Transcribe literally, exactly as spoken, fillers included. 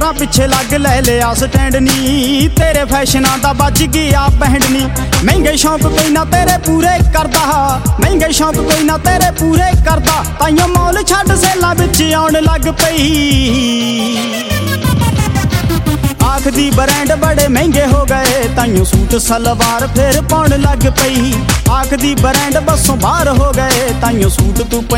ਤਾਂ ਪਿੱਛੇ ਲੱਗ ਲੈ ਲਿਆ ਸਟੈਂਡ ਨੀ, ਤੇਰੇ ਫੈਸ਼ਨਾਂ ਦਾ ਵੱਜ ਗਿਆ ਬੈਂਡ ਨੀ। ਮਹਿੰਗੇ ਸ਼ੌਂਕ ਕੋਈ ਨਾ ਤੇਰੇ ਪੂਰੇ ਕਰਦਾ, ਮਹਿੰਗੇ ਸ਼ੌਂਕ ਕੋਈ ਨਾ ਤੇਰੇ ਪੂਰੇ ਕਰਦਾ, ਤਾਈਓ ਮੌਲ ਛੱਡ ਸੇਲਾਂ ਵਿੱਚ ਆਉਣ ਲੱਗ ਪਈ। ਆਖਦੀ ਬ੍ਰਾਂਡ ਬੜੇ ਮਹਿੰਗੇ ਹੋ ਗਏ, ਤਾਈਓ ਸੂਟ ਸਲਵਾਰ ਫੇਰ ਪਾਉਣ ਲੱਗ ਪਈ। ਆਖਦੀ ਬ੍ਰਾਂਡ ਬੱਸੋਂ ਬਾਹਰ ਹੋ ਗਏ, ਤਾਈਓ ਸੂਟ ਤੂੰ